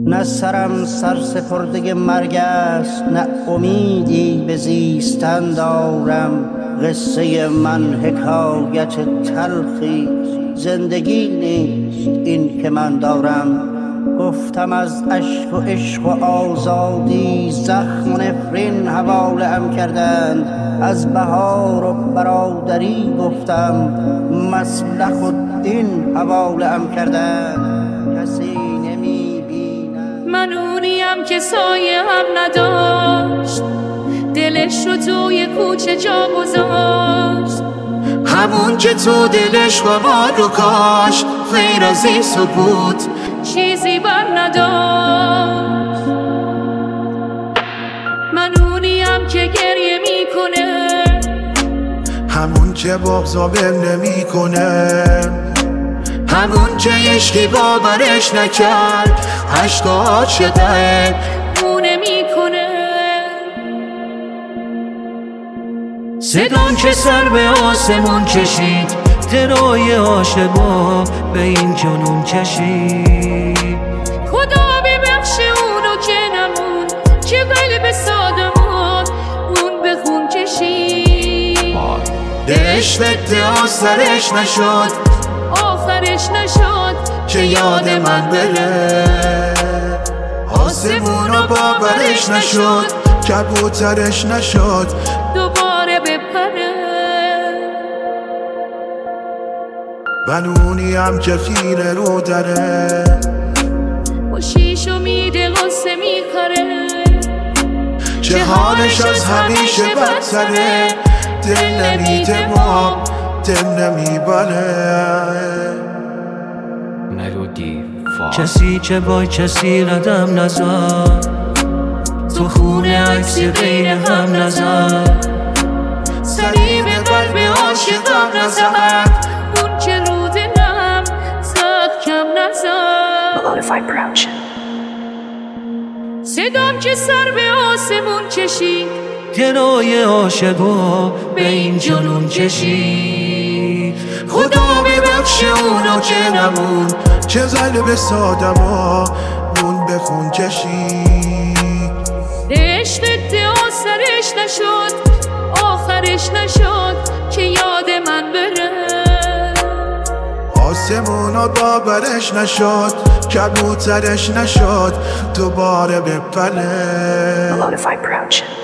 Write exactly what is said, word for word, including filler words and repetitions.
نه سرم سرسپرده مرگ است، نه امیدی به زیستن دارم. قصه من حکایت تلخی، زندگی نیست این که من دارم. گفتم از اشک و عشق و آزادی، زخم و نفرین حواله‌ام کردند. از بهار و برادری گفتم، مصلح و دین حواله‌ام کردند. کسی نمی‌بیند. من اونیم که سایه هم نداشت، دلش رو توی کوچه جا گذاشت. همون که تو دلش و ما رو کاشت، غیر از این سکوت چیزی بر نداشت. من اونیم که گریه میکنه، همون که بغضا بهم نمیکنه، همون که عشقی باورش نکرد، عشق عاشقه مونه میکنه. صدام که سر به آسمون کشید، درای عاشقا به این جنون کشید. خدا ببخش اونو که نمون، که قلب سادمون اون به خون کشید. دلش ادعا سرش نشد، آخرش نشد که یاد من بره. آسمون و باورش نشد، کبوترش نشد دوباره بپره. من اونیم که خیره رو داره، با شیش امیده غصه میخره. چه حالش از همیشه بدتره. دل نمیده ما، دل نمیبره. کسی که با کسی قدم نزد، تو خونه عکسی غیر هم نزد. سری به قلب عاشقم نزد، اون که رو دلم زد کم نزد. صدام که سر به آسمون کشید، درای عاشقا به این جنون کشید. خدا ببخش اونو که نمون، چه قلب سادما مون به خون کشید. عشق ادعا سرش نشد، آخرش نشد که یاد من بره. آسمون و باورش نشد، کبوترش نشد دوباره بپره.